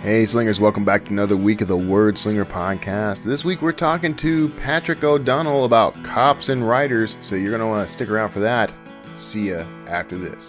Hey Slingers, welcome back to another week of the Word Slinger podcast. This week we're talking to Patrick O'Donnell about cops and writers, so you're going to want to stick around for that. See ya after this.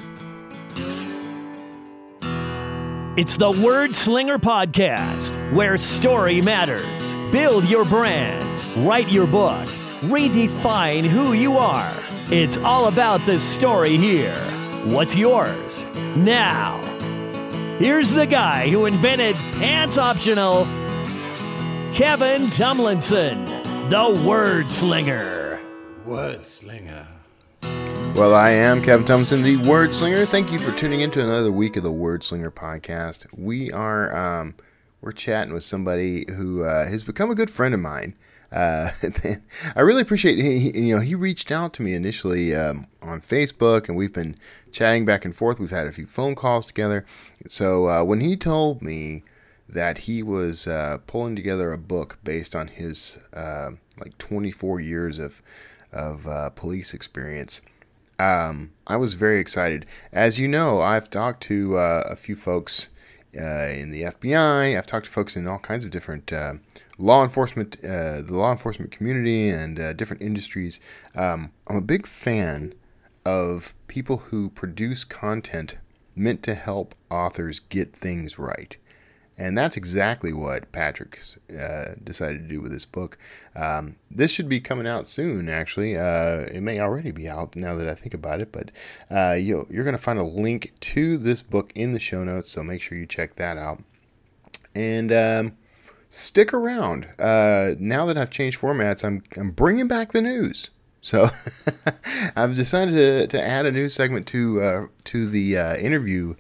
It's the Word Slinger podcast, where story matters. Build your brand, write your book, redefine who you are. It's all about the story here. What's yours? Now, here's the guy who invented Pants Optional, Kevin Tumlinson, the Word Slinger. Word Slinger. Well, I am Kevin Tumlinson, the Word Slinger. Thank you for tuning in to another week of the Word Slinger podcast. We're chatting with somebody who has become a good friend of mine. I really appreciate he reached out to me initially on Facebook, and we've been chatting back and forth. We've had a few phone calls together. So when he told me that he was pulling together a book based on his 24 years of police experience, I was very excited. As you know, I've talked to a few folks in the FBI. I've talked to folks in all kinds of different the law enforcement community and different industries. I'm a big fan of people who produce content meant to help authors get things right. And that's exactly what Patrick decided to do with this book. This should be coming out soon, actually. It may already be out now that I think about it, but you're going to find a link to this book in the show notes, so make sure you check that out. And stick around. Now that I've changed formats, I'm bringing back the news. So I've decided to add a news segment to the interview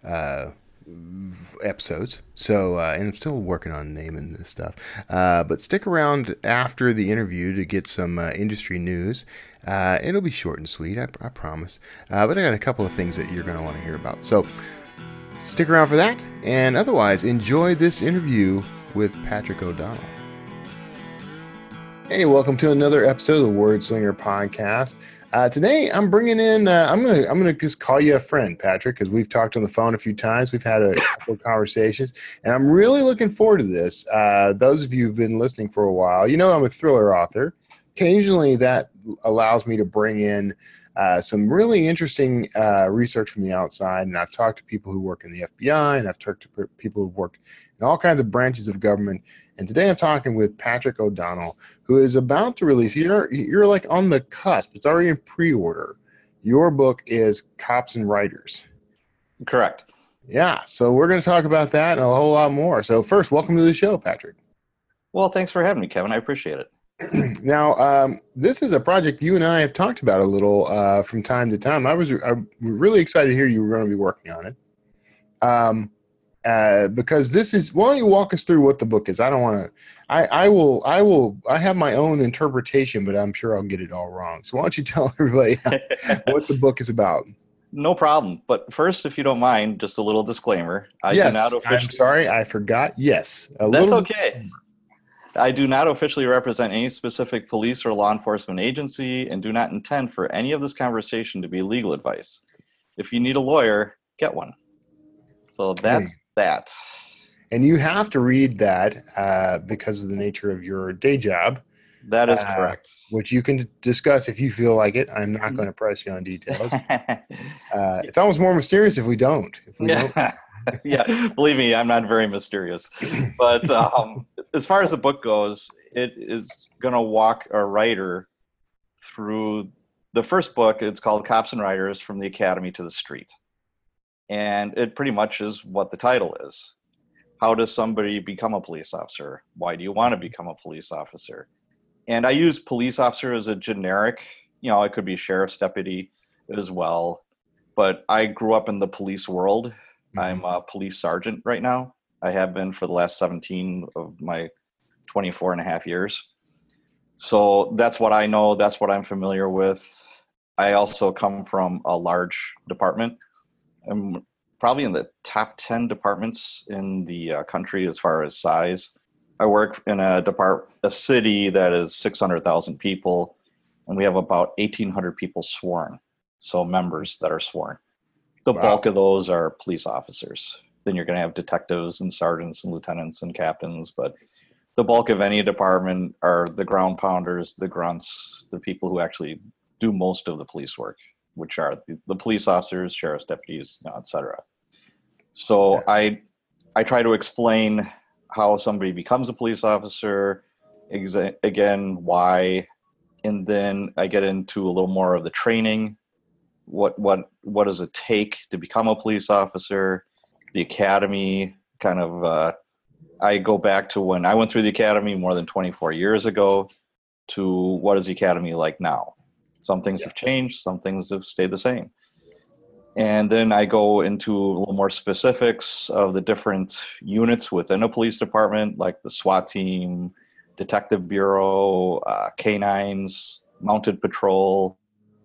episodes. So and I'm still working on naming this stuff. But stick around after the interview to get some industry news. It'll be short and sweet, I promise. But I got a couple of things that you're going to want to hear about. So stick around for that. And otherwise, enjoy this interview with Patrick O'Donnell. Hey, welcome to another episode of the Word Slinger podcast. Today, I'm bringing in. I'm gonna just call you a friend, Patrick, because we've talked on the phone a few times. We've had a couple of conversations, and I'm really looking forward to this. Those of you who've been listening for a while, you know I'm a thriller author. Occasionally, that allows me to bring in some really interesting research from the outside, and I've talked to people who work in the FBI, and I've talked to people who've worked in all kinds of branches of government. And today I'm talking with Patrick O'Donnell, who is about to release. You're like on the cusp. It's already in pre-order. Your book is Cops and Writers. Correct. Yeah, so we're going to talk about that and a whole lot more. So first, welcome to the show, Patrick. Well, thanks for having me, Kevin. I appreciate it. Now, this is a project you and I have talked about a little from time to time. I'm really excited to hear you were going to be working on it. Because this is, why don't you walk us through what the book is? I don't want to, I have my own interpretation, but I'm sure I'll get it all wrong. So why don't you tell everybody what the book is about? No problem. But first, if you don't mind, just a little disclaimer. I'm sorry, I forgot. Yes. That's okay. I do not officially represent any specific police or law enforcement agency and do not intend for any of this conversation to be legal advice. If you need a lawyer, get one. So that's that. And you have to read that because of the nature of your day job. That is correct. Which you can discuss if you feel like it. I'm not going to press you on details. It's almost more mysterious if we don't. Yeah, believe me, I'm not very mysterious. But as far as the book goes, it is going to walk a writer through the first book. It's called Cops and Writers, From the Academy to the Street. And it pretty much is what the title is. How does somebody become a police officer? Why do you want to become a police officer? And I use police officer as a generic, it could be sheriff's deputy as well. But I grew up in the police world. Mm-hmm. I'm a police sergeant right now. I have been for the last 17 of my 24 and a half years. So that's what I know. That's what I'm familiar with. I also come from a large department. I'm probably in the top 10 departments in the country as far as size. I work in a city that is 600,000 people, and we have about 1,800 people sworn, so members that are sworn. The bulk of those are police officers. then you're going to have detectives and sergeants and lieutenants and captains. But the bulk of any department are the ground pounders, the grunts, the people who actually do most of the police work, which are the police officers, sheriff's deputies, et cetera. So I try to explain how somebody becomes a police officer, again, why, and then I get into a little more of the training. What does it take to become a police officer? The academy, kind of, I go back to when I went through the academy more than 24 years ago to what is the academy like now. Some things have changed, some things have stayed the same. And then I go into a little more specifics of the different units within a police department, like the SWAT team, detective bureau, canines, mounted patrols,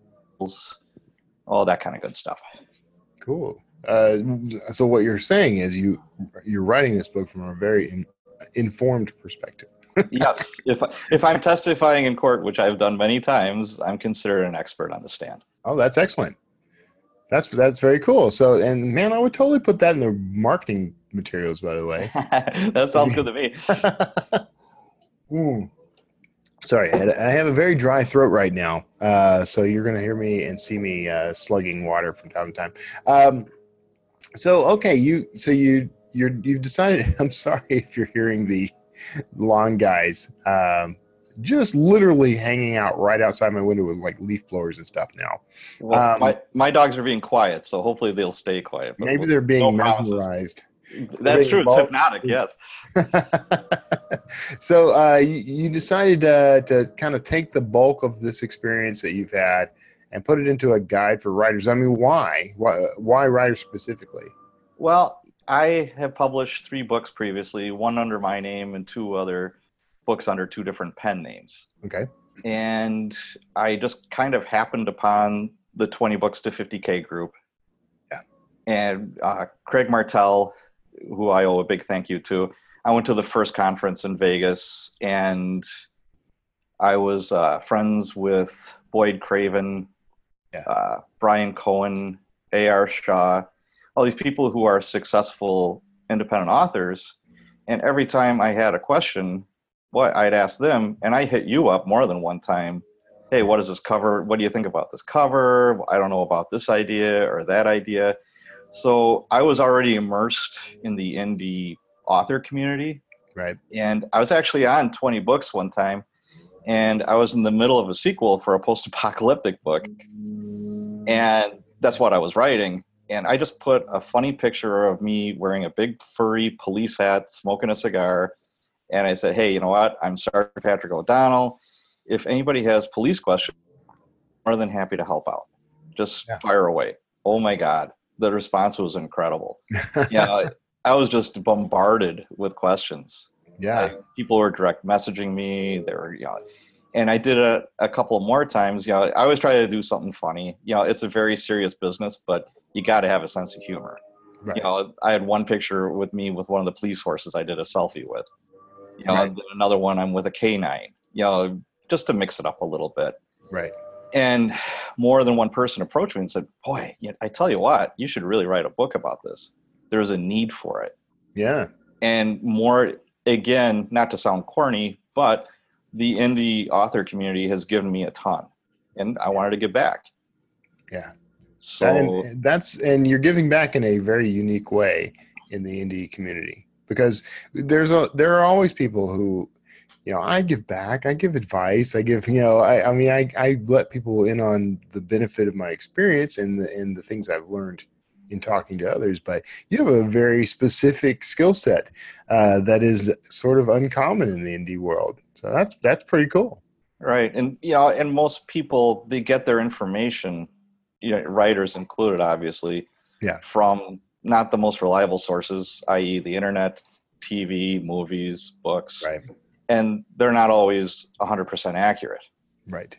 all that kind of good stuff. Cool. So what you're saying is you're writing this book from a very informed perspective. Yes. If I'm testifying in court, which I've done many times, I'm considered an expert on the stand. Oh, that's excellent. That's very cool. So, and man, I would totally put that in the marketing materials, by the way. That sounds good to me. Sorry, Ed, I have a very dry throat right now. So you're going to hear me and see me slugging water from time to time. So, okay, you've decided, I'm sorry if you're hearing the lawn guys just literally hanging out right outside my window with like leaf blowers and stuff now. Well, my dogs are being quiet, so hopefully they'll stay quiet. Maybe they're being mesmerized. That's true. It's hypnotic, yes. So you decided to kind of take the bulk of this experience that you've had and put it into a guide for writers. I mean, why? Why writers specifically? Well, I have published 3 books previously, one under my name and 2 other books under 2 different pen names. Okay. And I just kind of happened upon the 20 books to 50K group. Yeah. And Craig Martell, who I owe a big thank you to, I went to the first conference in Vegas, and I was friends with Boyd Craven, Brian Cohen, A.R. Shaw, all these people who are successful independent authors. And every time I had a question, I'd ask them, and I hit you up more than one time. Hey, what is this cover? What do you think about this cover? I don't know about this idea or that idea. So I was already immersed in the indie author community. Right. And I was actually on 20 books one time, and I was in the middle of a sequel for a post-apocalyptic book. And that's what I was writing. And I just put a funny picture of me wearing a big furry police hat, smoking a cigar. And I said, hey, you know what? I'm Sergeant Patrick O'Donnell. If anybody has police questions, I'm more than happy to help out. Just fire away. Oh, my God. The response was incredible. I was just bombarded with questions. Yeah. People were direct messaging me. They were, and I did it a couple more times. I always try to do something funny. It's a very serious business, but you got to have a sense of humor. Right. I had one picture with me with one of the police horses I did a selfie with. Right. Another one I'm with a canine. Just to mix it up a little bit. Right. And more than one person approached me and said, boy, I tell you what, you should really write a book about this. There's a need for it. Yeah. And more, again, not to sound corny, but the indie author community has given me a ton, and I wanted to give back. Yeah. So and you're giving back in a very unique way in the indie community, because there are always people who, I give back, I give advice, I give, I let people in on the benefit of my experience and the things I've learned in talking to others. But you have a very specific skill set that is sort of uncommon in the indie world. So that's pretty cool. Right. And, and most people, they get their information, writers included, obviously, from not the most reliable sources, i.e. the internet, TV, movies, books. Right. And they're not always 100% accurate. Right.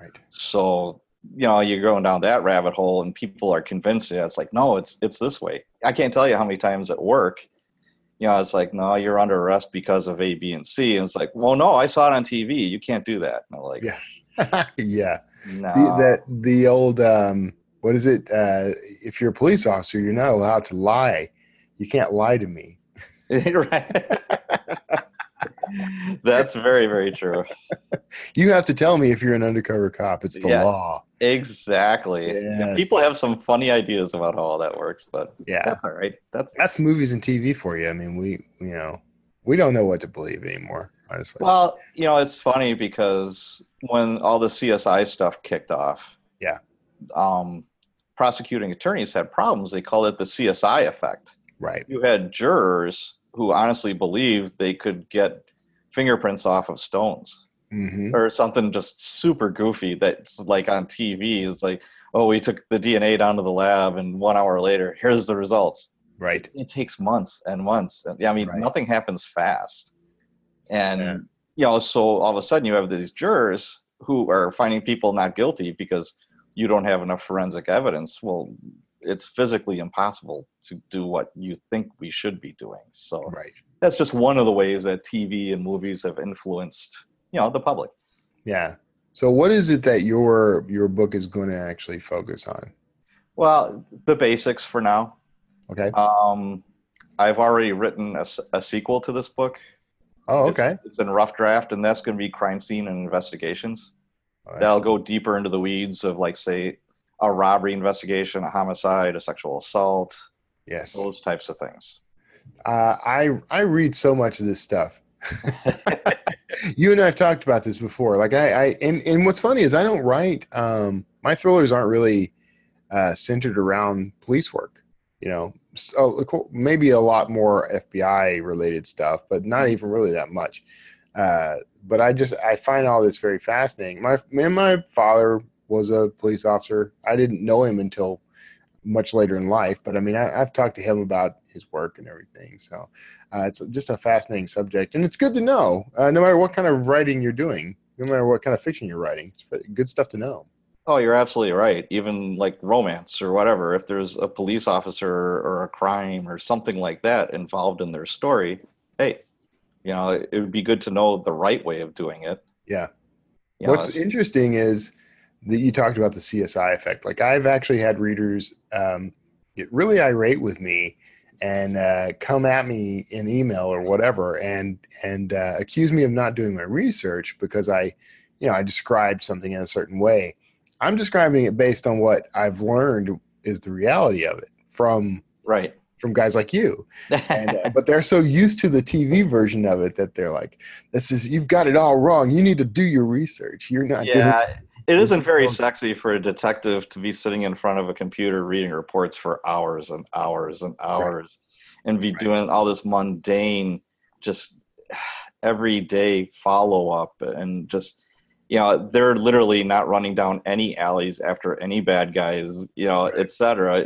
So, you're going down that rabbit hole and people are convinced it's like, no, it's this way. I can't tell you how many times at work, it's like, no, you're under arrest because of A, B, and C. And it's like, well, no, I saw it on TV. You can't do that. And I'm like, yeah. No. The old, what is it? If you're a police officer, you're not allowed to lie You can't lie to me. Right. That's very, very true. You have to tell me if you're an undercover cop. It's the Yeah. law. Exactly. Yeah, Yes. people have some funny ideas about how all that works, but Yeah. that's all right. That's movies and TV for you. I mean, we don't know what to believe anymore, honestly. Well, it's funny because when all the CSI stuff kicked off, Yeah. Prosecuting attorneys had problems. They called it the CSI effect. Right. You had jurors who honestly believed they could get fingerprints off of stones. Mm-hmm. Or something just super goofy that's like on TV. It's like, oh, we took the DNA down to the lab and 1 hour later, here's the results. Right. It takes months and months. I mean, Right. Nothing happens fast. And, Yeah. So all of a sudden you have these jurors who are finding people not guilty because you don't have enough forensic evidence. Well, it's physically impossible to do what you think we should be doing. So Right. that's just one of the ways that TV and movies have influenced the public. Yeah. So what is it that your book is going to actually focus on? Well, the basics for now. Okay. I've already written a sequel to this book. Oh, okay. It's in rough draft, and that's going to be crime scene and investigations. Oh, That'll go deeper into the weeds of, like, say, a robbery investigation, a homicide, a sexual assault. Yes. Those types of things. I read so much of this stuff. You and I have talked about this before. Like and what's funny is I don't write. My thrillers aren't really centered around police work. So maybe a lot more FBI related stuff, but not even really that much. But I find all this very fascinating. My father was a police officer. I didn't know him until much later in life, but I mean, I've talked to him about his work and everything. So it's just a fascinating subject, and it's good to know. No matter what kind of writing you're doing, no matter what kind of fiction you're writing, it's good stuff to know. Oh, you're absolutely right. Even like romance or whatever, if there's a police officer or a crime or something like that involved in their story, hey, it would be good to know the right way of doing it. Yeah. What's interesting is that you talked about the CSI effect. Like, I've actually had readers get really irate with me and come at me in email or whatever and accuse me of not doing my research because I described something in a certain way. I'm describing it based on what I've learned is the reality of it from guys like you. But they're so used to the TV version of it that they're like, you've got it all wrong. You need to do your research. You're not doing it isn't very sexy for a detective to be sitting in front of a computer reading reports for hours and hours and hours and be doing all this mundane, just everyday follow-up and just, they're literally not running down any alleys after any bad guys, et cetera.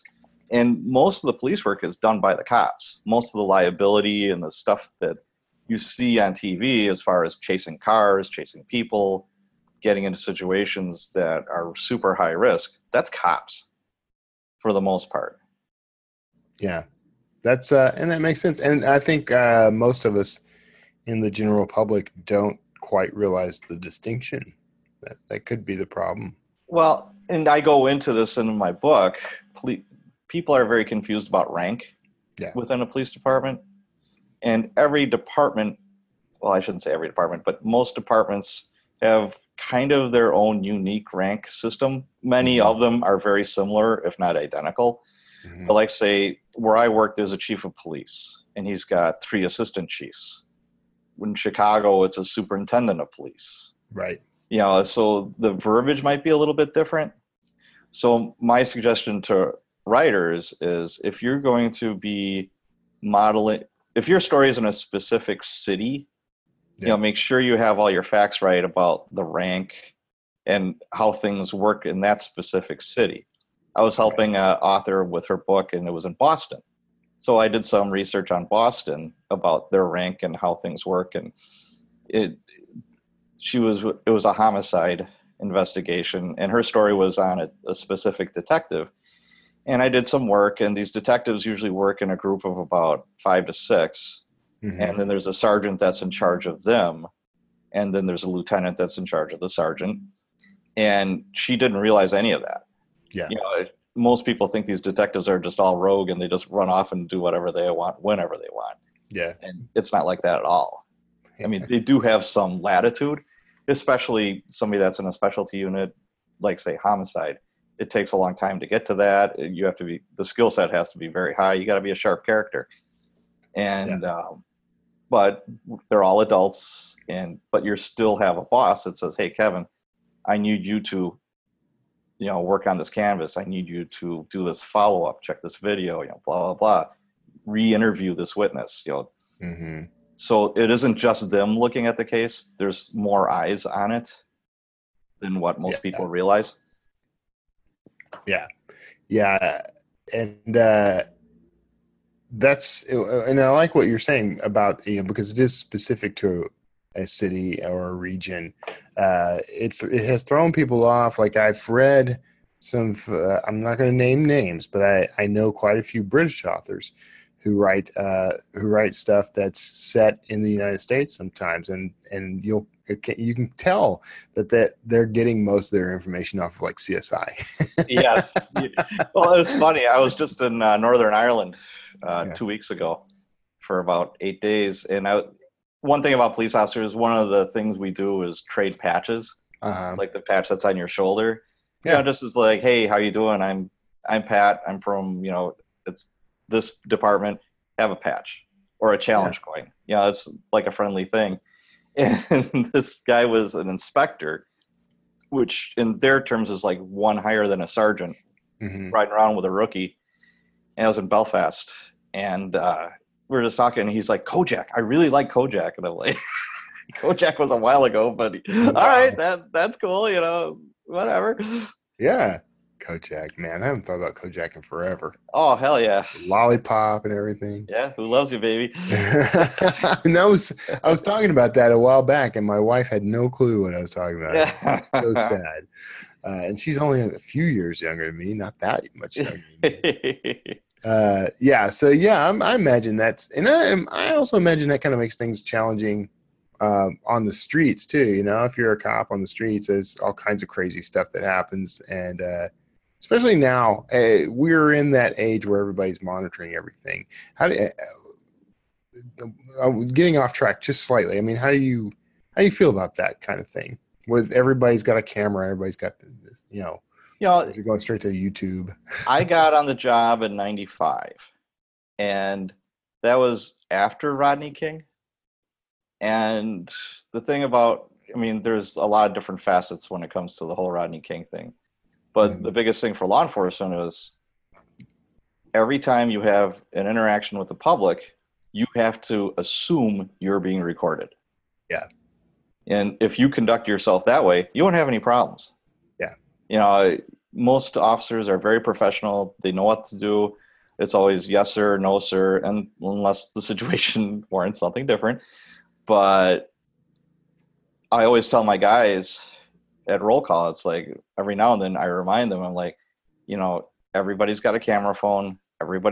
And most of the police work is done by the cops. Most of the liability and the stuff that you see on TV as far as chasing cars, chasing people, getting into situations that are super high risk, that's cops for the most part. Yeah, that's and that makes sense. And I think most of us in the general public don't quite realize the distinction. That could be the problem. Well, and I go into this in my book. People are very confused about rank within a police department. And every department, well, I shouldn't say every department, but most departments have kind of their own unique rank system. Many of them are very similar, if not identical. Mm-hmm. But like, say, where I work, there's a chief of police, and he's got 3 assistant chiefs. In Chicago, it's a superintendent of police. Right. So the verbiage might be a little bit different. So my suggestion to writers is, if you're going to be modeling, if your story is in a specific city, make sure you have all your facts right about the rank and how things work in that specific city. I was helping an author with her book, and it was in Boston. So I did some research on Boston about their rank and how things work. And it was a homicide investigation, and her story was on a specific detective. And I did some work, and these detectives usually work in a group of about 5 to 6. Mm-hmm. And then there's a sergeant that's in charge of them. And then there's a lieutenant that's in charge of the sergeant. And she didn't realize any of that. Yeah. most people think these detectives are just all rogue and they just run off and do whatever they want whenever they want. Yeah. And it's not like that at all. I mean, they do have some latitude, especially somebody that's in a specialty unit, like say homicide. It takes a long time to get to that. You have to be, the skill set has to be very high. You got to be a sharp character. And, but they're all adults, but you still have a boss that says, hey, Kevin, I need you to, work on this canvas. I need you to do this follow-up, check this video, blah, blah, blah, re-interview this witness, Mm-hmm. So it isn't just them looking at the case. There's more eyes on it than what most people realize. Yeah. Yeah. And that's, and I like what you're saying about, because it is specific to a city or a region. It has thrown people off. Like I've read some, I'm not going to name names, but I know quite a few British authors who write stuff that's set in the United States sometimes, and you can tell that they're getting most of their information off of like CSI. Yes. Well, it's funny. I was just in Northern Ireland 2 weeks ago for about 8 days, and one thing about police officers, one of the things we do is trade patches, like the patch that's on your shoulder. Yeah. Just as like, hey, how you doing? I'm Pat. I'm from it's this department. Have a patch or a challenge coin. It's like a friendly thing. And this guy was an inspector, which in their terms is like one higher than a sergeant, riding around with a rookie. And I was in Belfast, and we were just talking, and he's like, Kojak, I really like Kojak. And I'm like, Kojak was a while ago, but all right, that's cool, whatever. Yeah. Kojak, man. I haven't thought about Kojak in forever. Oh, hell yeah. Lollipop and everything. Yeah, who loves you, baby? And I was talking about that a while back, and my wife had no clue what I was talking about. Yeah. So sad. And she's only a few years younger than me, not that much younger than me. I imagine that's, and I also imagine that kind of makes things challenging on the streets too. If you're a cop on the streets, there's all kinds of crazy stuff that happens, and especially now, we're in that age where everybody's monitoring everything. Getting off track just slightly. I mean, how do you feel about that kind of thing? With everybody's got a camera, everybody's got this, you're going straight to YouTube. I got on the job in '95, and that was after Rodney King. And the thing about, there's a lot of different facets when it comes to the whole Rodney King thing. But the biggest thing for law enforcement is every time you have an interaction with the public, you have to assume you're being recorded. Yeah. And if you conduct yourself that way, you won't have any problems. Yeah. Most officers are very professional. They know what to do. It's always yes, sir, no, sir, and unless the situation warrants something different. But I always tell my guys at roll call, it's like every now and then I remind them, I'm like, everybody's got a camera phone.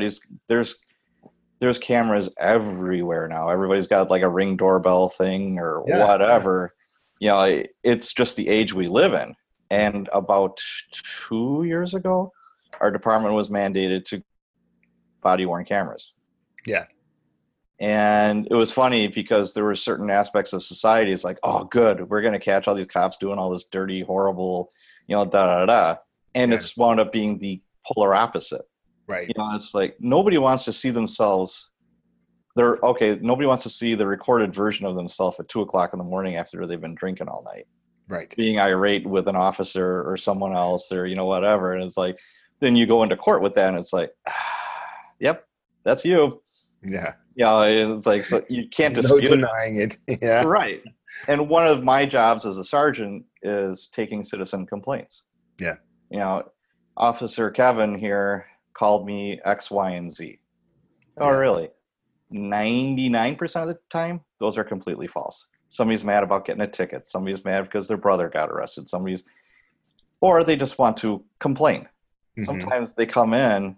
There's cameras everywhere now. Everybody's got like a Ring doorbell thing or whatever. It's just the age we live in. And about 2 years ago, our department was mandated to body-worn cameras. Yeah. And it was funny because there were certain aspects of society. It's like, oh, good, we're going to catch all these cops doing all this dirty, horrible, da-da-da. And it's wound up being the polar opposite. Right. It's like nobody wants to see themselves. Nobody wants to see the recorded version of themselves at 2 o'clock in the morning after they've been drinking all night. Right. Being irate with an officer or someone else or, whatever. And it's like, then you go into court with that and it's like, yep, that's you. Yeah. It's like, so you can't dispute no denying it. Yeah. Right. And one of my jobs as a sergeant is taking citizen complaints. Yeah. Officer Kevin here called me X, Y, and Z. Oh, really? 99% of the time, those are completely false. Somebody's mad about getting a ticket. Somebody's mad because their brother got arrested. Or they just want to complain. Mm-hmm. Sometimes they come in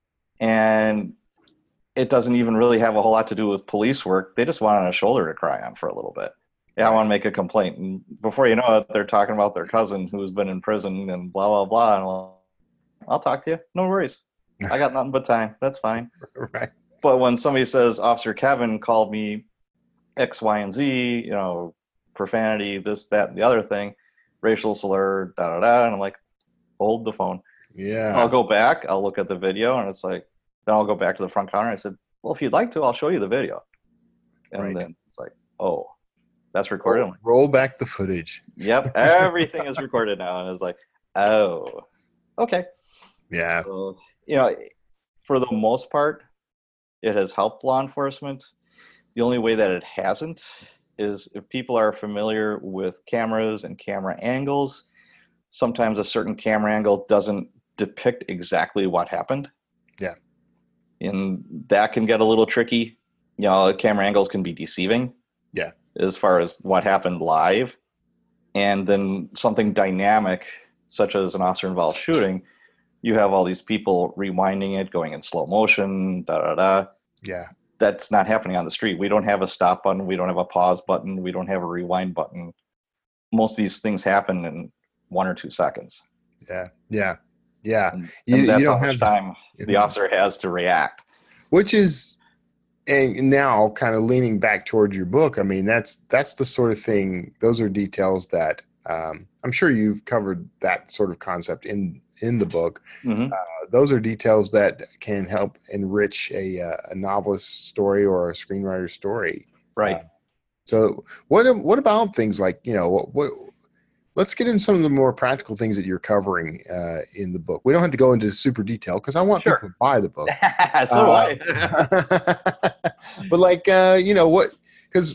and it doesn't even really have a whole lot to do with police work. They just want a shoulder to cry on for a little bit. Yeah, I want to make a complaint. And before you know it, they're talking about their cousin who's been in prison and blah, blah, blah. And I'll talk to you. No worries. I got nothing but time. That's fine. Right. But when somebody says Officer Kevin called me X, Y, and Z, profanity, this, that, and the other thing, racial slur, da da da, and I'm like, hold the phone. Yeah. I'll go back. I'll look at the video, and it's like, then I'll go back to the front counter. And I said, well, if you'd like to, I'll show you the video. And then it's like, oh, that's recorded. I'm like, roll back the footage. Yep, everything is recorded now, and it's like, oh, okay. Yeah. So, for the most part, it has helped law enforcement. The only way that it hasn't is if people are familiar with cameras and camera angles. Sometimes a certain camera angle doesn't depict exactly what happened. Yeah. And that can get a little tricky. Camera angles can be deceiving. Yeah. As far as what happened live. And then something dynamic, such as an officer-involved shooting, you have all these people rewinding it, going in slow motion, da-da-da. Yeah. That's not happening on the street. We don't have a stop button. We don't have a pause button. We don't have a rewind button. Most of these things happen in 1 or 2 seconds. Yeah. And You that's don't how much have time the officer has to react. Which is, and now kind of leaning back towards your book, I mean, that's the sort of thing, those are details that I'm sure you've covered that sort of concept in the book. Mm-hmm. Those are details that can help enrich a novelist's story or a screenwriter's story. Right. So what about things like, what let's get into some of the more practical things that you're covering in the book. We don't have to go into super detail because I want people to buy the book. So do I. But like, what, because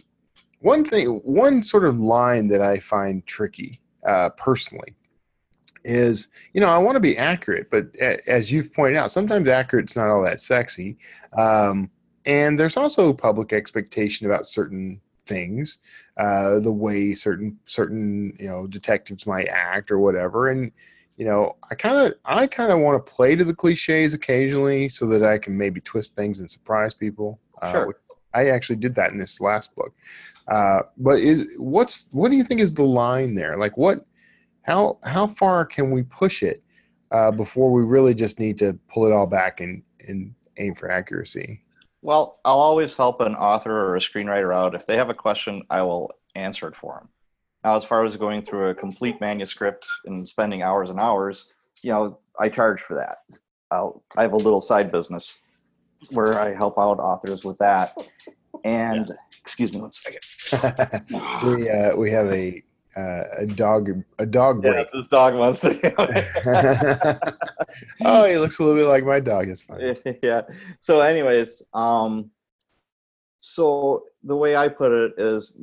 one sort of line that I find tricky personally is, I want to be accurate, but as you've pointed out, sometimes accurate's not all that sexy. And there's also public expectation about certain things, the way certain detectives might act or whatever. And, I kind of want to play to the cliches occasionally so that I can maybe twist things and surprise people. Sure. I actually did that in this last book. But what do you think is the line there? Like how far can we push it before we really just need to pull it all back and aim for accuracy? Well, I'll always help an author or a screenwriter out. If they have a question, I will answer it for them. Now, as far as going through a complete manuscript and spending hours and hours, I charge for that. I have a little side business where I help out authors with that. And excuse me one second. We have a dog break. This dog wants to. Oh, he looks a little bit like my dog. That's fine. Yeah. So, anyways, so the way I put it is,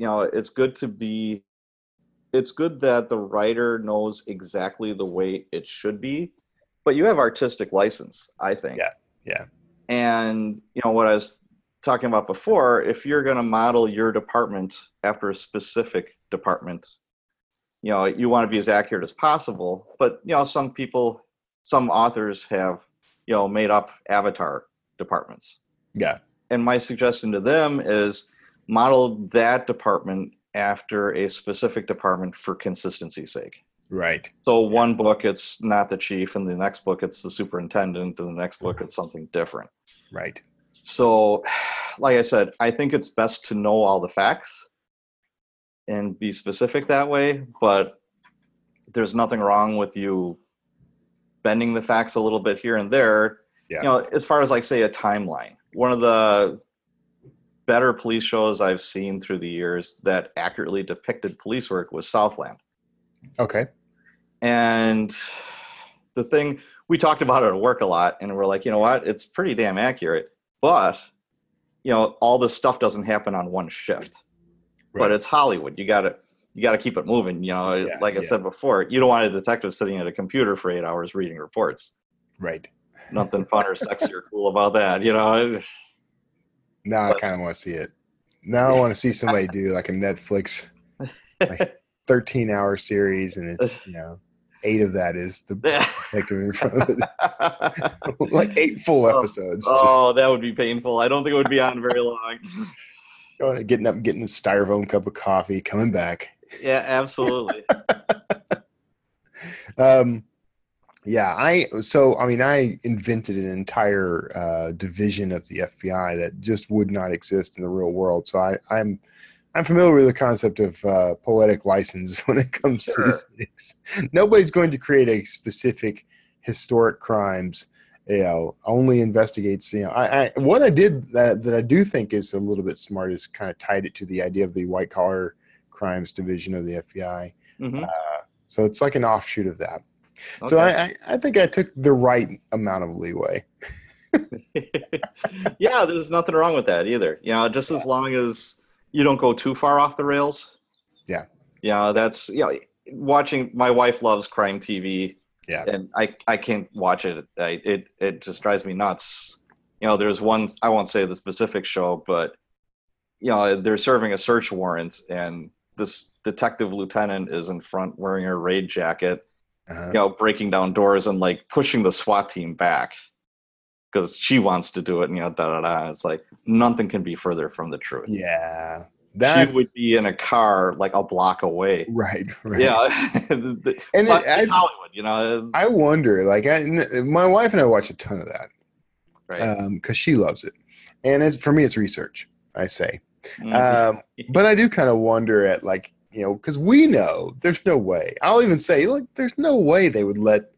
it's good that the writer knows exactly the way it should be, but you have artistic license, I think. Yeah. And what I was talking about before, if you're going to model your department after a specific department, you want to be as accurate as possible. But some authors have made up avatar departments. Yeah. And my suggestion to them is model that department after a specific department for consistency's sake. Right. So one book it's not the chief, and the next book it's the superintendent, and the next book it's something different. Right. So, like I said, I think it's best to know all the facts and be specific that way, but there's nothing wrong with you bending the facts a little bit here and there. Yeah. As far as, like, say, a timeline. One of the better police shows I've seen through the years that accurately depicted police work was Southland. Okay. And the thing, we talked about it at work a lot, and we're like, you know what? It's pretty damn accurate, but, all this stuff doesn't happen on one shift. Right. But it's Hollywood. You got to keep it moving. Like I said before, you don't want a detective sitting at a computer for 8 hours reading reports. Right. Nothing fun or sexy or cool about that, Now I kind of want to see it. Now I want to see somebody do like a Netflix 13-hour series, and it's 8 of that is the detective in front of it. Like 8 full episodes. Oh, that would be painful. I don't think it would be on very long. Getting up, getting a styrofoam cup of coffee, coming back. Yeah, absolutely. Yeah, I invented an entire division of the FBI that just would not exist in the real world. So I'm familiar with the concept of poetic license when it comes to these Sure. things. Nobody's going to create a specific historic crimes. Only investigates. What I did that I do think is a little bit smart is kind of tied it to the idea of the white collar crimes division of the FBI. Uh, Hmm. so it's like an offshoot of that. So Okay. I think I took the right amount of leeway. Yeah, there's nothing wrong with that either. Just as long as you don't go too far off the rails. Yeah, That's watching. My wife loves crime TV, yeah, and I can't watch it. It just drives me nuts. There's one, I won't say the specific show, but they're serving a search warrant, and this detective lieutenant is in front wearing a raid jacket, uh-huh. breaking down doors and like pushing the SWAT team back because she wants to do it, and da da da. It's like nothing can be further from the truth. Yeah. She would That's be in a car like a block away. right, right. Yeah, And but it's Hollywood, I wonder, like, my wife and I watch a ton of that right? because she loves it, and for me, it's research. I say, Mhm. but I do kind of wonder at like because we know there's no way. I'll even say like there's no way they would let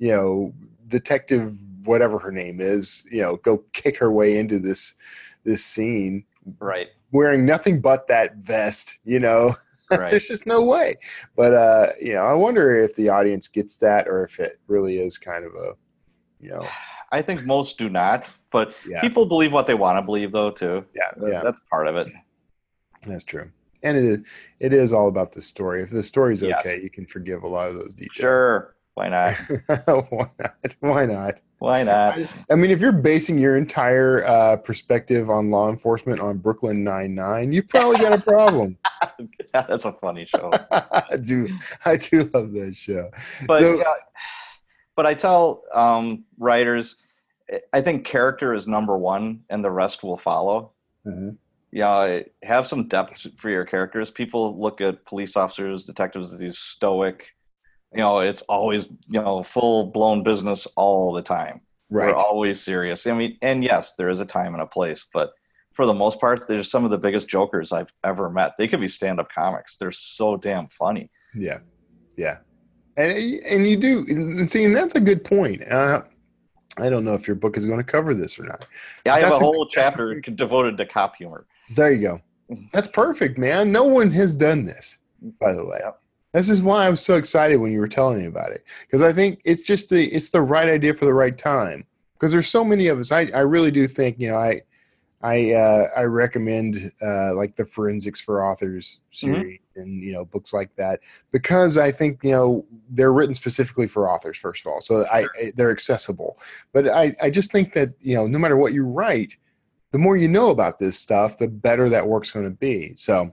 detective whatever her name is go kick her way into this scene Right, wearing nothing but that vest. right. There's just no way. But I wonder if the audience gets that or if it really is kind of a you know I think most do not, but yeah, people believe what they want to believe, though, too. yeah, yeah. That's part of it. That's true. And it is all about the story. If the story's Yes, okay, you can forgive a lot of those details. sure. Why not? Why not? Why not? Why not? I mean, if you're basing your entire perspective on law enforcement on Brooklyn Nine-Nine, you probably got a problem. That's a funny show. I do love that show. But So, but I tell writers, I think character is number one, and the rest will follow. mhm, Have some depth for your characters. People look at police officers, detectives as these stoic. It's always full blown business all the time. We're right. always serious. I mean, and yes, there is a time and a place, but for the most part, there's some of the biggest jokers I've ever met. They could be stand up comics. They're so damn funny. Yeah, yeah. And you do, and see, and that's a good point. I don't know if your book is going to cover this or not, Yeah, but I have a that's whole that's chapter devoted to cop humor. there you go. That's perfect, man. No one has done this, by the way. Yep. This is why I was so excited when you were telling me about it because I think it's the right idea for the right time because there's so many of us. I really do think I recommend like the Forensics for Authors Hmm. series and books like that because I think they're written specifically for authors first of all, so they're accessible. But I just think that no matter what you write, the more you know about this stuff, the better that work's going to be. So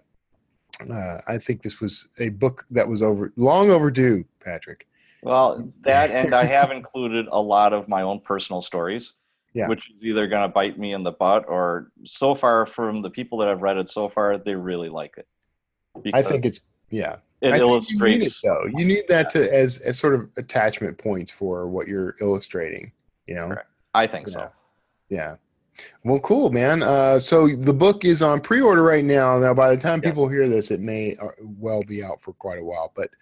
I think this was a book that was long overdue, Patrick. Well, that, and I have included a lot of my own personal stories, Yeah, which is either going to bite me in the butt or so far from the people that have read it so far, they really like it I because think it's yeah. it I think you need it illustrates. though. You need that to as sort of attachment points for what you're illustrating. You know. Correct. I think Yeah. so. Yeah. Well, cool, man. So the book is on pre-order right now. Now, by the time Yes. people hear this, it may well be out for quite a while. But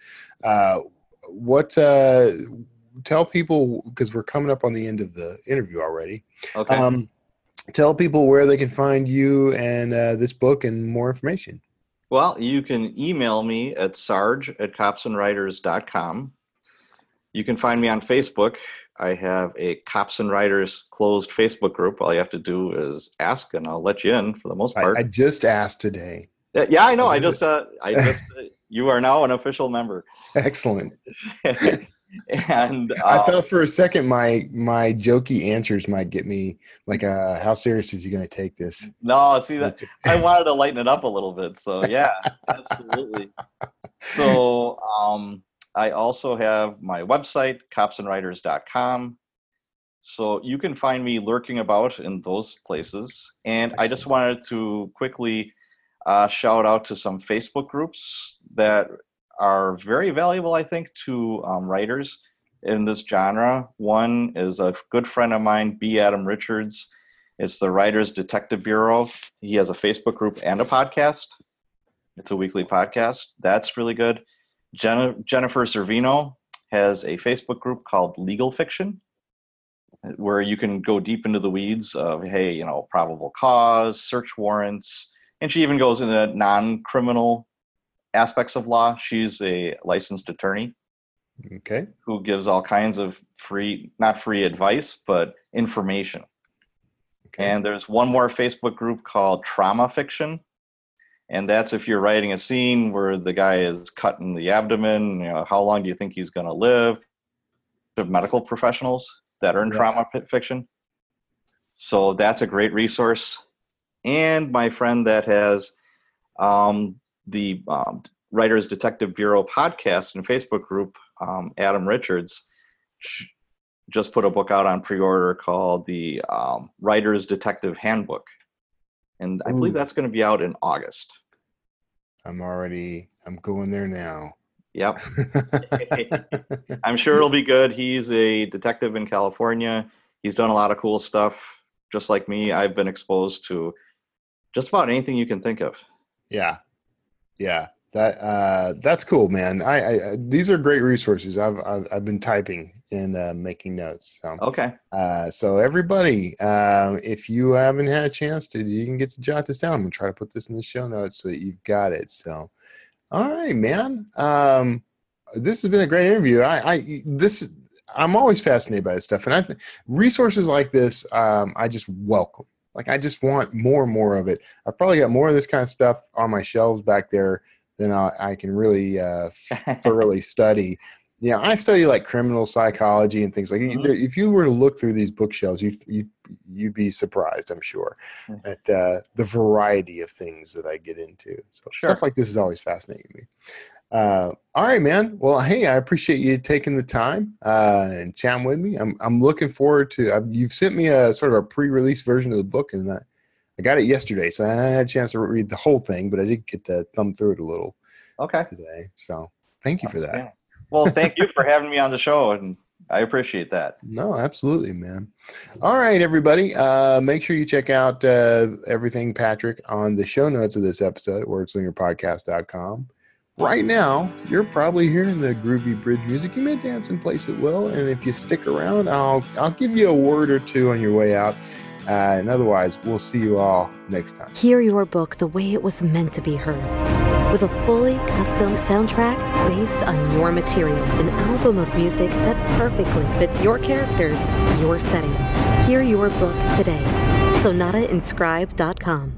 what? Tell people because we're coming up on the end of the interview already. Okay. Tell people where they can find you and this book and more information. Well, you can email me at sarge@copsandwriters.com. You can find me on Facebook. I have a Cops and Writers closed Facebook group. All you have to do is ask, and I'll let you in for the most part. I just asked today. Yeah, I know. You are now an official member. Excellent. And I thought for a second my jokey answers might get me like, how serious is he going to take this? no, see that I wanted to lighten it up a little bit. So yeah, absolutely. So I also have my website, copsandwriters.com. So you can find me lurking about in those places. And I just wanted to quickly shout out to some Facebook groups that are very valuable, I think, to writers. in this genre. One is a good friend of mine, B. Adam Richards. It's the Writers Detective Bureau. He has a Facebook group and a podcast. It's a weekly podcast. That's really good. Jennifer Servino has a Facebook group called Legal Fiction, where you can go deep into the weeds of, hey, probable cause, search warrants, and she even goes into non-criminal aspects of law. She's a licensed attorney. Okay. Who gives all kinds of not free advice, but information. Okay. And there's one more Facebook group called Trauma Fiction. And that's if you're writing a scene where the guy is cut in the abdomen, how long do you think he's going to live? Medical professionals that are in trauma fiction. So that's a great resource. And my friend that has the Writers Detective Bureau podcast and Facebook group, Adam Richards, just put a book out on pre-order called the Writer's Detective Handbook. And I believe that's going to be out in August. I'm going there now. Yep. I'm sure it'll be good. He's a detective in California. He's done a lot of cool stuff. Just like me, I've been exposed to just about anything you can think of. Yeah. That's cool, man. I these are great resources. I've been typing and making notes. So. Okay. So everybody, if you haven't had a chance to, you can get to jot this down. I'm gonna try to put this in the show notes so that you've got it. So, all right, man. This has been a great interview. I'm always fascinated by this stuff, and I think resources like this, I just welcome. Like, I just want more and more of it. I've probably got more of this kind of stuff on my shelves back there than I can really thoroughly study. Yeah, I study like criminal psychology and things like that. If you were to look through these bookshelves, you'd be surprised, I'm sure, at the variety of things that I get into. So stuff like this is always fascinating to me. All right, man. Well, hey, I appreciate you taking the time and chatting with me. I'm looking forward to. You've sent me a sort of a pre-release version of the book, and I got it yesterday, so I had a chance to read the whole thing, but I did get to thumb through it a little today. So thank you for that. Yeah. Well, thank you for having me on the show, and I appreciate that. No, absolutely, man. All right, everybody. Make sure you check out everything Patrick on the show notes of this episode at wordslingerpodcast.com. Right now, you're probably hearing the groovy bridge music. You may dance in place at will, and if you stick around, I'll give you a word or two on your way out. And otherwise, we'll see you all next time. Hear your book the way it was meant to be heard. With a fully custom soundtrack based on your material. An album of music that perfectly fits your characters, your settings. Hear your book today. SonataInscribe.com.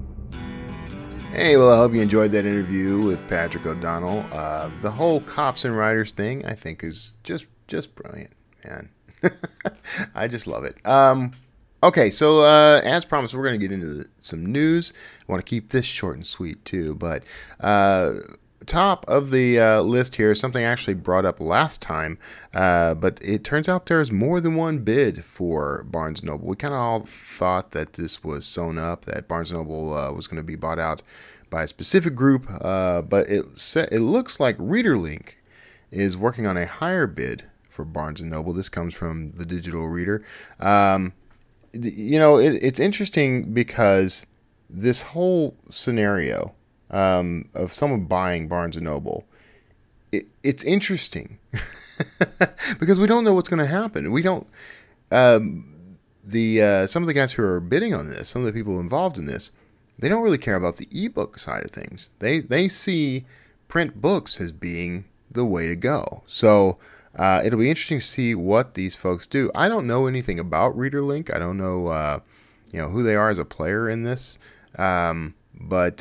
Hey, well, I hope you enjoyed that interview with Patrick O'Donnell. The whole cops and writers thing, I think, is just brilliant, man. I just love it. Okay, so as promised, we're going to get into some news. I want to keep this short and sweet, too. But top of the list here is something I actually brought up last time. But it turns out there's more than one bid for Barnes & Noble. We kind of all thought that this was sewn up, that Barnes & Noble was going to be bought out by a specific group. But it looks like ReaderLink is working on a higher bid for Barnes & Noble. This comes from the Digital Reader. It's interesting because this whole scenario of someone buying Barnes & Noble, it's interesting because we don't know what's going to happen. We don't. Some of the guys who are bidding on this, some of the people involved in this, they don't really care about the ebook side of things. They see print books as being the way to go. So. It'll be interesting to see what these folks do. I don't know anything about ReaderLink. I don't know, who they are as a player in this. But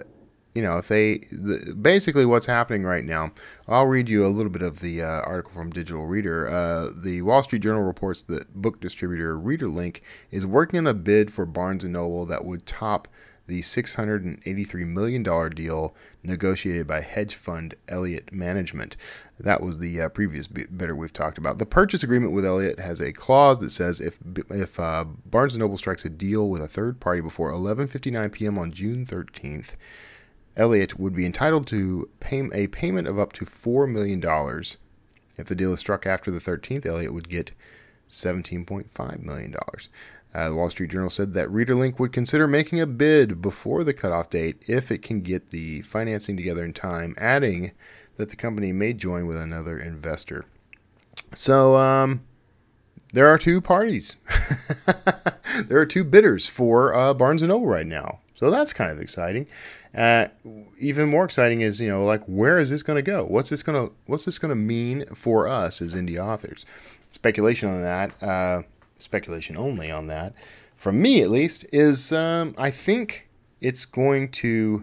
basically what's happening right now, I'll read you a little bit of the article from Digital Reader. The Wall Street Journal reports that book distributor ReaderLink is working on a bid for Barnes & Noble that would top the $683 million deal negotiated by hedge fund Elliott Management. That was the previous bidder we've talked about. The purchase agreement with Elliott has a clause that says if Barnes & Noble strikes a deal with a third party before 11:59 p.m. on June 13th, Elliott would be entitled to a payment of up to $4 million If the deal is struck after the 13th, Elliott would get $17.5 million. The Wall Street Journal said that ReaderLink would consider making a bid before the cutoff date if it can get the financing together in time, adding that the company may join with another investor. So, there are two parties. There are two bidders for Barnes & Noble right now. So that's kind of exciting. Even more exciting is, like, where is this going to go? What's this going to mean for us as indie authors? Speculation on that, speculation only on that, from me at least, is I think it's going to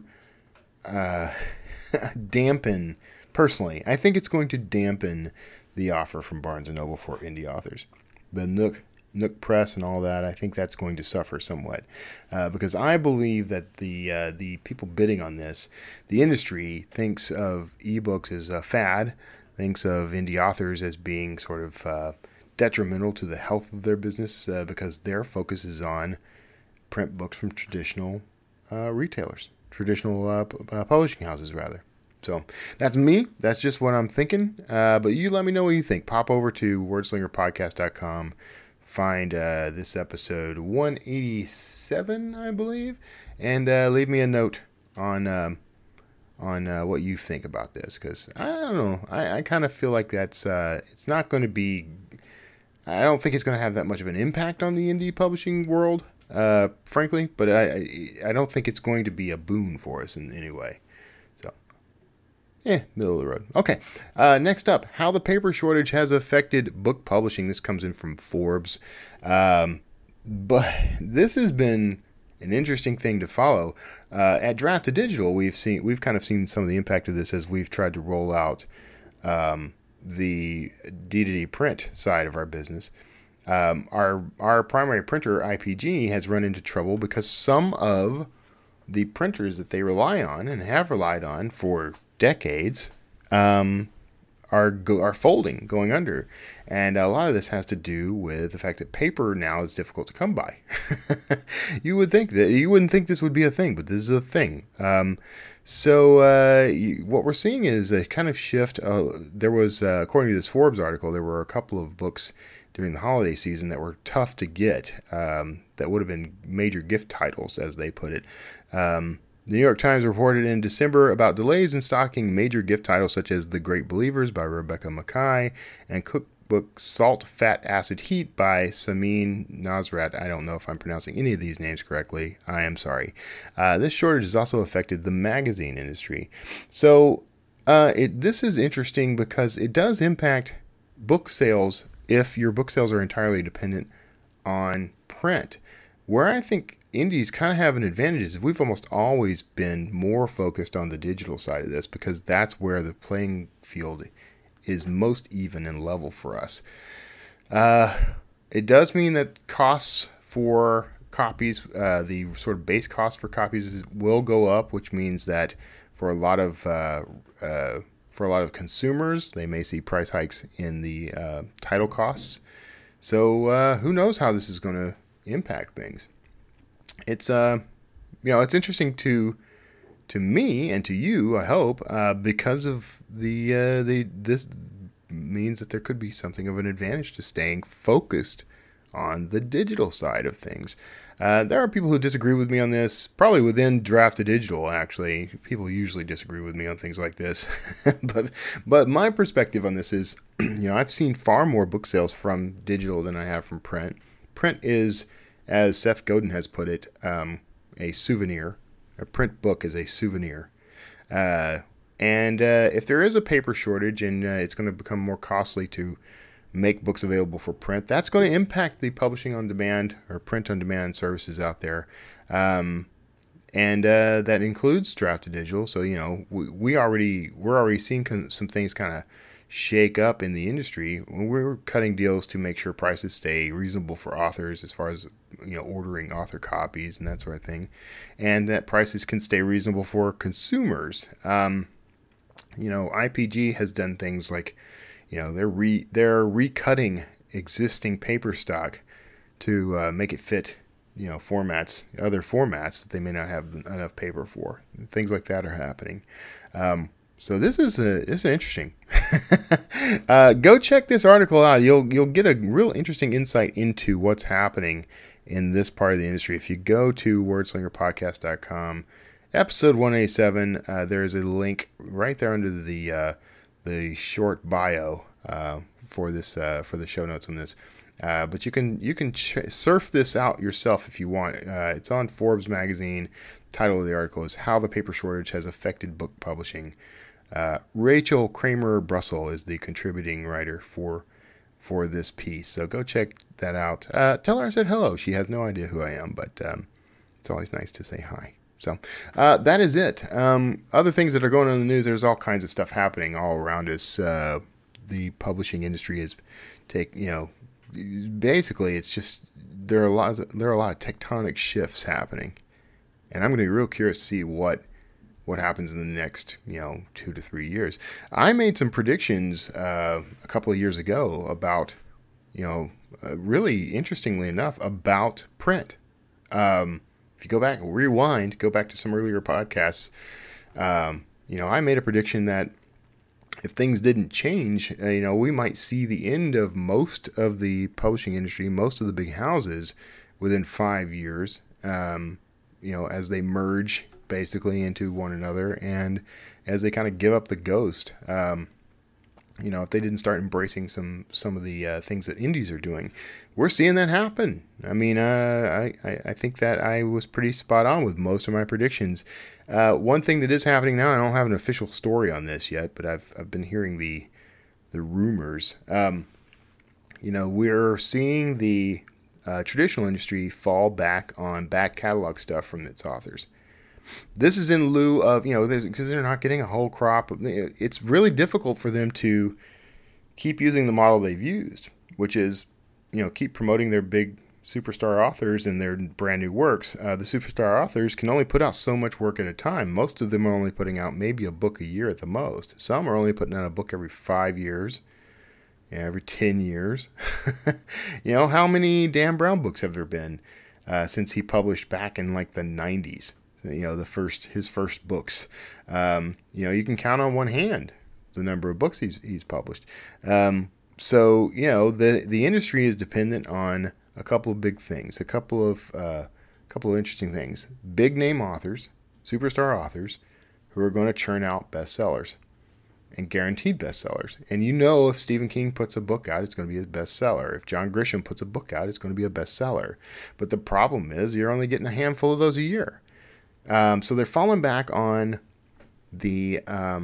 dampen, personally, I think it's going to dampen the offer from Barnes & Noble for indie authors. The Nook Press and all that, I think that's going to suffer somewhat, because I believe that the people bidding on this, the industry thinks of ebooks as a fad, thinks of indie authors as being sort of detrimental to the health of their business, because their focus is on print books from traditional retailers, traditional publishing houses, rather. So that's me. That's just what I'm thinking. But you let me know what you think. Pop over to wordslingerpodcast.com. Find this episode 187, I believe, and leave me a note on what you think about this, because I don't know. I kind of feel like that's it's not going to be. I don't think it's going to have that much of an impact on the indie publishing world, frankly. But I don't think it's going to be a boon for us in any way. Middle of the road. Okay, next up, how the paper shortage has affected book publishing. This comes in from Forbes. But this has been an interesting thing to follow. At Draft to Digital, we've kind of seen some of the impact of this as we've tried to roll out the D2D print side of our business. Our primary printer, IPG, has run into trouble because some of the printers that they rely on and have relied on for decades are folding, going under, and a lot of this has to do with the fact that paper now is difficult to come by. You wouldn't think this would be a thing, but this is a thing. What we're seeing is a kind of shift. There was, according to this Forbes article, there were a couple of books during the holiday season that were tough to get. That would have been major gift titles, as they put it. The New York Times reported in December about delays in stocking major gift titles such as The Great Believers by Rebecca Makkai and cookbook Salt, Fat, Acid, Heat by Samin Nosrat. I don't know if I'm pronouncing any of these names correctly. I am sorry. This shortage has also affected the magazine industry. So this is interesting because it does impact book sales if your book sales are entirely dependent on print. Where I think indies kind of have an advantage is we've almost always been more focused on the digital side of this, because that's where the playing field is most even and level for us. It does mean that costs for copies, the sort of base cost for copies, will go up, which means that for a lot of consumers, they may see price hikes in the title costs. So who knows how this is going to impact things. It's it's interesting to me and to you, I hope, because of this means that there could be something of an advantage to staying focused on the digital side of things. There are people who disagree with me on this, probably within Draft to Digital, actually. People usually disagree with me on things like this. but my perspective on this is, I've seen far more book sales from digital than I have from print. Print is, as Seth Godin has put it, a souvenir. A print book is a souvenir. And if there is a paper shortage and it's going to become more costly to make books available for print, that's going to impact the publishing on demand or print on demand services out there. And that includes Draft to Digital. So, we're already seeing some things kind of shake up in the industry. We're cutting deals to make sure prices stay reasonable for authors as far as, ordering author copies and that sort of thing. And that prices can stay reasonable for consumers. IPG has done things like, they're recutting existing paper stock to make it fit, other formats that they may not have enough paper for. Things like that are happening. So this is interesting. Go check this article out. You'll get a real interesting insight into what's happening in this part of the industry. If you go to wordslingerpodcast.com, episode 187, there's a link right there under the short bio for the show notes on this. But you can surf this out yourself if you want. It's on Forbes magazine. The title of the article is "How the Paper Shortage Has Affected Book Publishing." Rachel Kramer Brussel is the contributing writer for this piece. So go check that out. Tell her I said hello. She has no idea who I am, but it's always nice to say hi. So that is it. Other things that are going on in the news, there's all kinds of stuff happening all around us. The publishing industry is basically it's just there are a lot of tectonic shifts happening. And I'm going to be real curious to see what happens in the next 2 to 3 years. I made some predictions a couple of years ago about really interestingly enough about print. If you go back to some earlier podcasts, I made a prediction that if things didn't change, we might see the end of most of the publishing industry, most of the big houses within 5 years, as they merge basically into one another and as they kind of give up the ghost. If they didn't start embracing some of the things that indies are doing, we're seeing that happen. I mean, I think that I was pretty spot on with most of my predictions. One thing that is happening now, I don't have an official story on this yet, but I've been hearing the rumors. We're seeing the traditional industry fall back on back catalog stuff from its authors. This is in lieu of, because they're not getting a whole crop. It's really difficult for them to keep using the model they've used, which is, keep promoting their big superstar authors and their brand new works. The superstar authors can only put out so much work at a time. Most of them are only putting out maybe a book a year at the most. Some are only putting out a book every 5 years, every 10 years. How many Dan Brown books have there been since he published back in like the 90s? His first books. You can count on one hand the number of books he's published. So the industry is dependent on a couple of big things, a couple of interesting things. Big name authors, superstar authors, who are going to churn out bestsellers and guaranteed bestsellers. And if Stephen King puts a book out, it's going to be his bestseller. If John Grisham puts a book out, it's going to be a bestseller. But the problem is you're only getting a handful of those a year. So they're falling back on the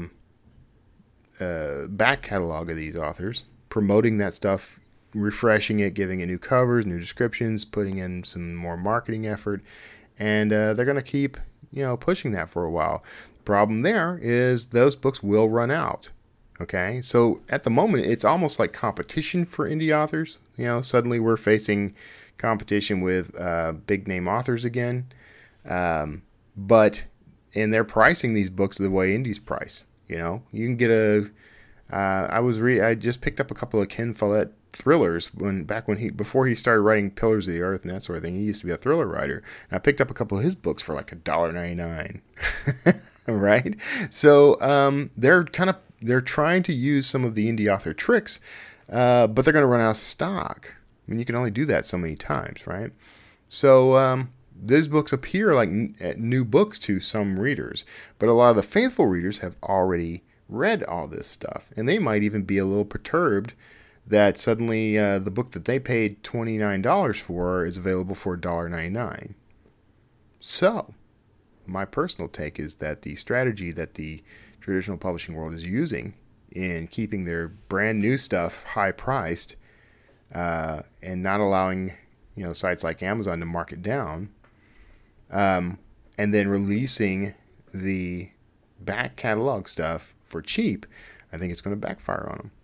back catalog of these authors, promoting that stuff, refreshing it, giving it new covers, new descriptions, putting in some more marketing effort, and they're going to keep pushing that for a while. The problem there is those books will run out. Okay, so at the moment it's almost like competition for indie authors. Suddenly we're facing competition with big name authors again. And they're pricing these books the way indies price. You can get I just picked up a couple of Ken Follett thrillers before he started writing Pillars of the Earth and that sort of thing. He used to be a thriller writer, and I picked up a couple of his books for like $1.99. Right? So they're trying to use some of the indie author tricks, but they're going to run out of stock. I mean, you can only do that so many times, right? So these books appear like new books to some readers, but a lot of the faithful readers have already read all this stuff, and they might even be a little perturbed that suddenly the book that they paid $29 for is available for $1.99. So, my personal take is that the strategy that the traditional publishing world is using in keeping their brand new stuff high priced and not allowing sites like Amazon to mark it down, and then releasing the back catalog stuff for cheap, I think it's going to backfire on them.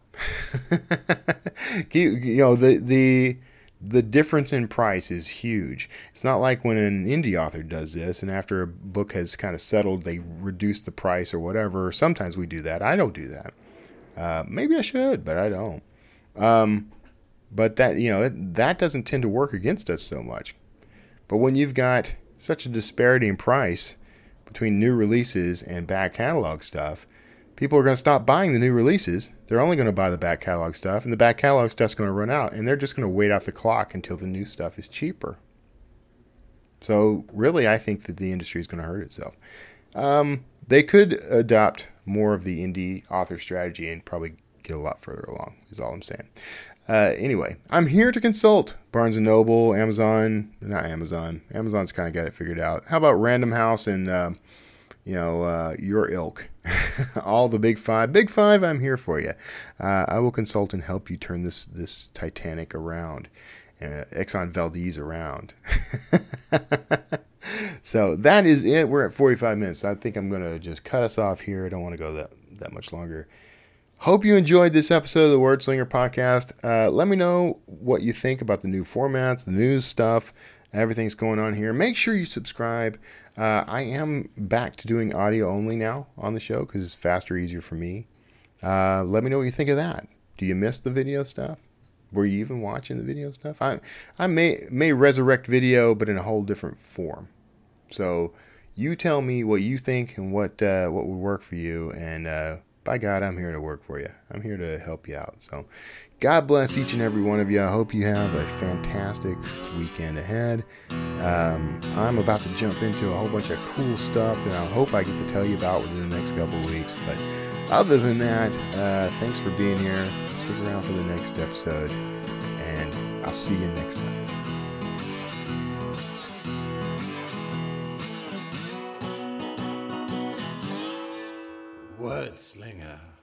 The difference in price is huge. It's not like when an indie author does this and after a book has kind of settled, they reduce the price or whatever. Sometimes we do that. I don't do that. Maybe I should, but I don't. But that doesn't tend to work against us so much. But when you've got such a disparity in price between new releases and back catalog stuff, people are going to stop buying the new releases. They're only going to buy the back catalog stuff, and the back catalog stuff's going to run out, and they're just going to wait out the clock until the new stuff is cheaper. So really, I think that the industry is going to hurt itself. They could adopt more of the indie author strategy and probably get a lot further along, is all I'm saying. Anyway, I'm here to consult Barnes & Noble, Amazon, not Amazon. Amazon's kind of got it figured out. How about Random House and, your ilk? All the big five. Big five, I'm here for you. I will consult and help you turn this Titanic around. Exxon Valdez around. So that is it. We're at 45 minutes. I think I'm going to just cut us off here. I don't want to go that much longer. Hope you enjoyed this episode of the Word Slinger podcast. Let me know what you think about the new formats, the news stuff, everything's going on here. Make sure you subscribe. I am back to doing audio only now on the show because it's faster, easier for me. Let me know what you think of that. Do you miss the video stuff? Were you even watching the video stuff? I may resurrect video, but in a whole different form. So you tell me what you think and what would work for you, and by God, I'm here to work for you. I'm here to help you out. So God bless each and every one of you. I hope you have a fantastic weekend ahead. I'm about to jump into a whole bunch of cool stuff that I hope I get to tell you about within the next couple of weeks. But other than that, thanks for being here. Stick around for the next episode, and I'll see you next time. Word Slinger.